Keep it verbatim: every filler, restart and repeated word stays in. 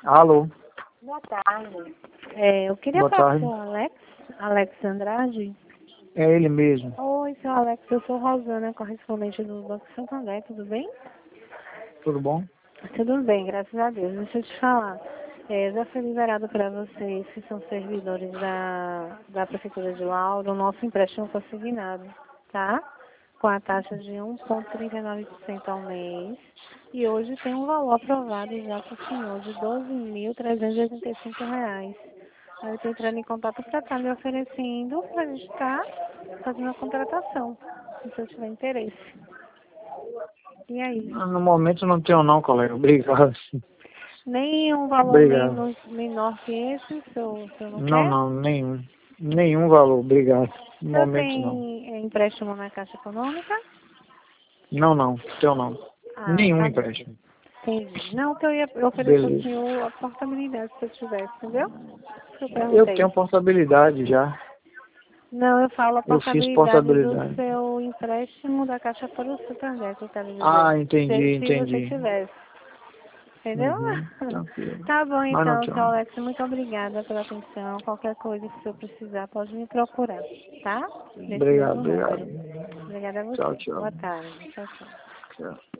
Alô? Boa tarde. É, eu queria Boa falar tarde. com o Alex, Alex Andrade. É ele mesmo. Oi, seu Alex, eu sou Rosana, correspondente do Banco Santander, tudo bem? Tudo bom? Tudo bem, graças a Deus. Deixa eu te falar. É, já foi liberado para vocês que são servidores da, da Prefeitura de Lauro, o nosso empréstimo consignado, tá? Com a taxa de um vírgula trinta e nove por cento ao mês. E hoje tem um valor aprovado já com o senhor de doze mil trezentos e oitenta e cinco reais. Aí eu estou entrando em contato para estar me oferecendo para a gente estar fazendo a contratação, se você tiver interesse. E aí? No momento não tenho não, colega. Obrigado. Nem um valor Obrigado. menos, menor que esse, o senhor, o senhor não Não, quer? não, nenhum. Nenhum valor, obrigado. O No senhor momento não. tem é, empréstimo na Caixa Econômica? Não, não, tenho não. Ah, Nenhum tá bom. empréstimo. Entendi. Não, que eu ia oferecer ao Beleza. senhor a portabilidade se eu tivesse, entendeu? Que eu Eu perguntei. tenho portabilidade já. Não, eu falo a Eu fiz portabilidade do portabilidade. seu empréstimo da Caixa para o Santander, que eu quero dizer. Ah, entendi, Se, se você entendi. tivesse. Entendeu? Uhum, tranquilo. Tá bom Mas não então, tenho seu não. Alex. Muito obrigada pela atenção. Qualquer coisa, se eu precisar, pode me procurar, tá? Nesse Obrigado, mesmo obrigado. número. Obrigada a Tchau, você. tchau. Boa tarde. Tchau, tchau. Tchau.